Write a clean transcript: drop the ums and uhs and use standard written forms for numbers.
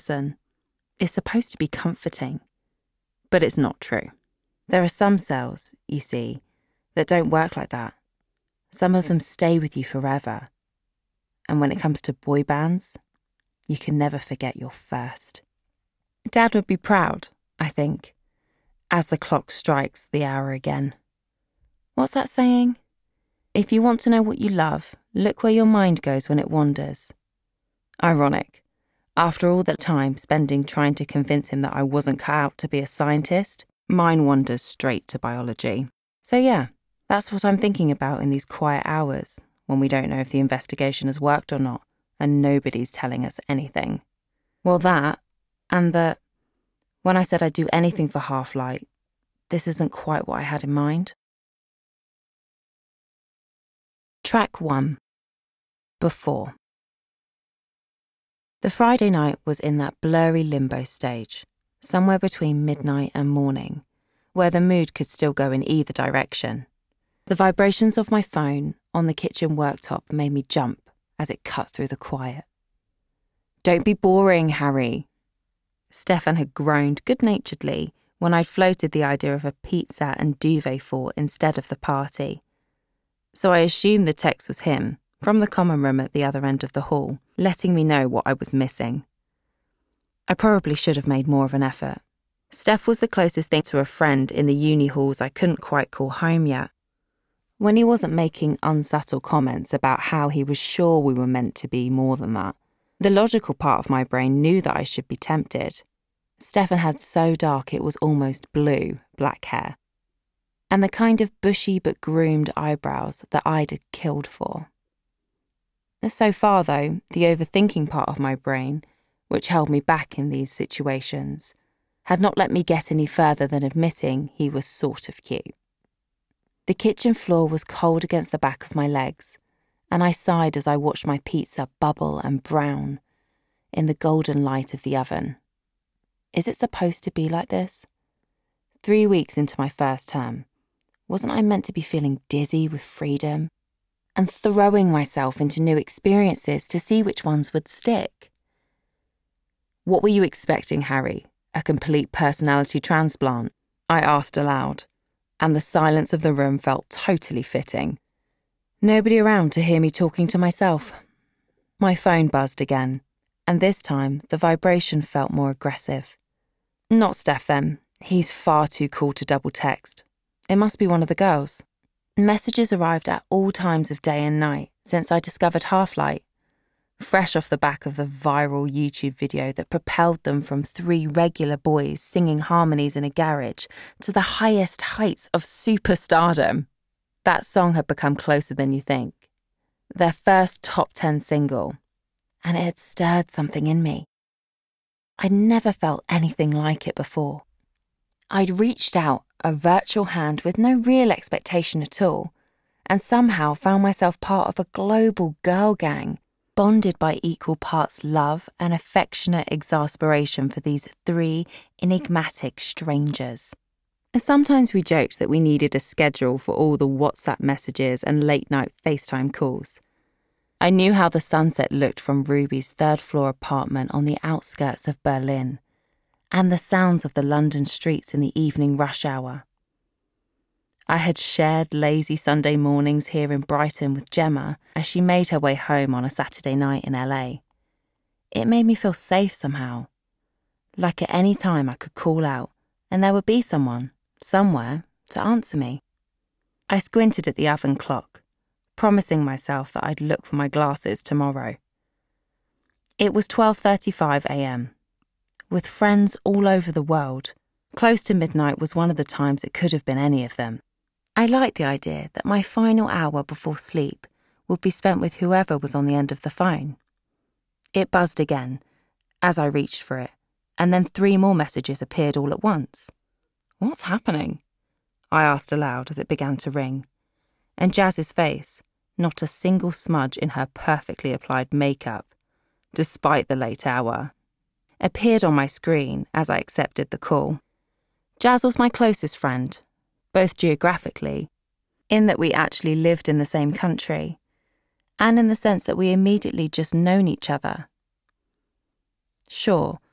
person is supposed to be comforting, but it's not true. There are some cells, you see, that don't work like that. Some of them stay with you forever. And when it comes to boy bands, you can never forget your first. Dad would be proud, I think, as the clock strikes the hour again. What's that saying? If you want to know what you love, look where your mind goes when it wanders. Ironic. After all that time spending trying to convince him that I wasn't cut out to be a scientist, mine wanders straight to biology. So yeah, that's what I'm thinking about in these quiet hours when we don't know if the investigation has worked or not and nobody's telling us anything. Well, that, and that when I said I'd do anything for Half-Light, this isn't quite what I had in mind. Track 1. Before. The Friday night was in that blurry limbo stage, somewhere between midnight and morning, where the mood could still go in either direction. The vibrations of my phone on the kitchen worktop made me jump as it cut through the quiet. "Don't be boring, Harry." Stefan had groaned good-naturedly when I'd floated the idea of a pizza and duvet fort instead of the party. So I assumed the text was him, from the common room at the other end of the hall, letting me know what I was missing. I probably should have made more of an effort. Steph was the closest thing to a friend in the uni halls I couldn't quite call home yet. When he wasn't making unsubtle comments about how he was sure we were meant to be more than that, the logical part of my brain knew that I should be tempted. Stefan had so dark it was almost blue, black hair, and the kind of bushy but groomed eyebrows that I'd have killed for. So far, though, the overthinking part of my brain, which held me back in these situations, had not let me get any further than admitting he was sort of cute. The kitchen floor was cold against the back of my legs, and I sighed as I watched my pizza bubble and brown in the golden light of the oven. Is it supposed to be like this? 3 weeks into my first term, wasn't I meant to be feeling dizzy with freedom and throwing myself into new experiences to see which ones would stick? "What were you expecting, Harry? A complete personality transplant?" I asked aloud, and the silence of the room felt totally fitting. Nobody around to hear me talking to myself. My phone buzzed again, and this time the vibration felt more aggressive. Not Steph then. He's far too cool to double text. It must be one of the girls. Messages arrived at all times of day and night since I discovered Half-Light, fresh off the back of the viral YouTube video that propelled them from 3 regular boys singing harmonies in a garage to the highest heights of superstardom. That song had become Closer Than You Think, their first top 10 single, and it had stirred something in me. I'd never felt anything like it before. I'd reached out a virtual hand with no real expectation at all, and somehow found myself part of a global girl gang, bonded by equal parts love and affectionate exasperation for these 3 enigmatic strangers. Sometimes we joked that we needed a schedule for all the WhatsApp messages and late-night FaceTime calls. I knew how the sunset looked from Ruby's 3rd-floor apartment on the outskirts of Berlin, and the sounds of the London streets in the evening rush hour. I had shared lazy Sunday mornings here in Brighton with Gemma as she made her way home on a Saturday night in LA. It made me feel safe somehow, like at any time I could call out and there would be someone, somewhere, to answer me. I squinted at the oven clock, promising myself that I'd look for my glasses tomorrow. It was 12:35 a.m. With friends all over the world, close to midnight was one of the times it could have been any of them. I liked the idea that my final hour before sleep would be spent with whoever was on the end of the phone. It buzzed again as I reached for it, and then 3 more messages appeared all at once. "What's happening?" I asked aloud as it began to ring, and Jazz's face, not a single smudge in her perfectly applied makeup, despite the late hour, appeared on my screen as I accepted the call. Jazz was my closest friend, both geographically, in that we actually lived in the same country, and in the sense that we immediately just known each other. Sure,